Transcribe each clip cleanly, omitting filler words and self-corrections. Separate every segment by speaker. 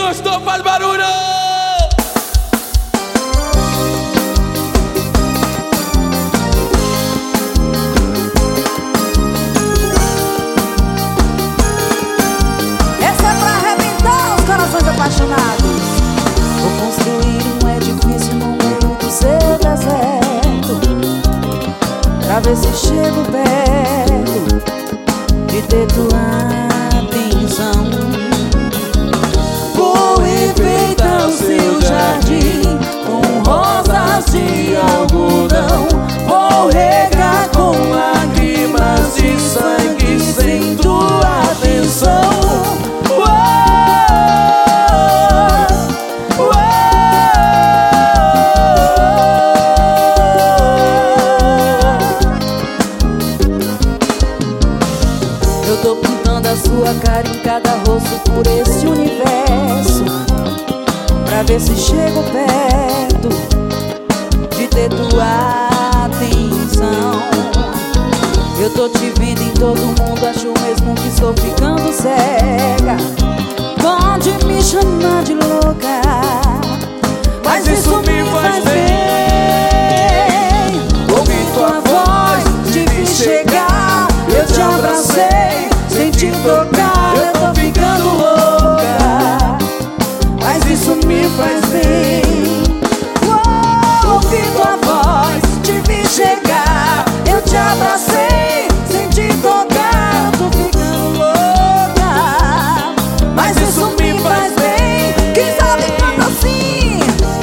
Speaker 1: gostou, faz barulho!
Speaker 2: Essa é pra arrebentar os corações apaixonados. Vou construir um edifício no meio do seu deserto, pra ver se chego perto de ter tua atenção. Vou enfeitar o seu jardim com rosas de algodão. Vou regar com lágrimas de sangue sem tua atenção. Eu tô pintando a sua cara em cada rosto por esse universo, pra ver se chego perto de ter tua atenção. Eu tô te vendo em todo mundo, acho mesmo que estou ficando cega. Pode me chamar de louca, mas isso me faz bem. Ouvi tua voz, te vi chegar, eu te abracei sem te tocar. Eu tô ficando louca, mas isso me faz bem. Ouvi tua voz, te vi chegar, eu te abracei sem te tocar. Eu tô ficando louca, mas isso me faz bem. Quem sabe canta assim.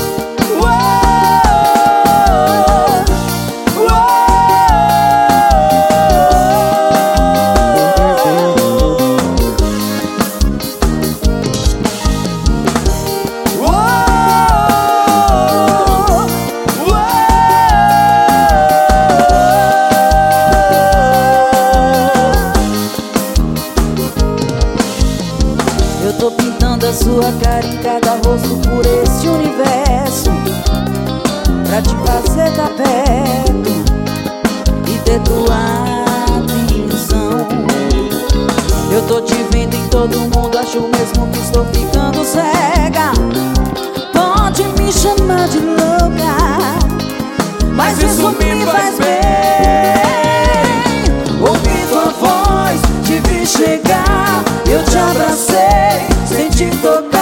Speaker 2: Eu tô pintando a sua cara em cada rosto por esse universo, pra te fazer tá perto e ter tua atenção. Eu tô te vendo em todo mundo, acho mesmo que estou ficando cega. Pode me chamar de louca, mas isso me faz bem. Ouvi tua voz, te vi chegar, eu te abracei sem te tocar.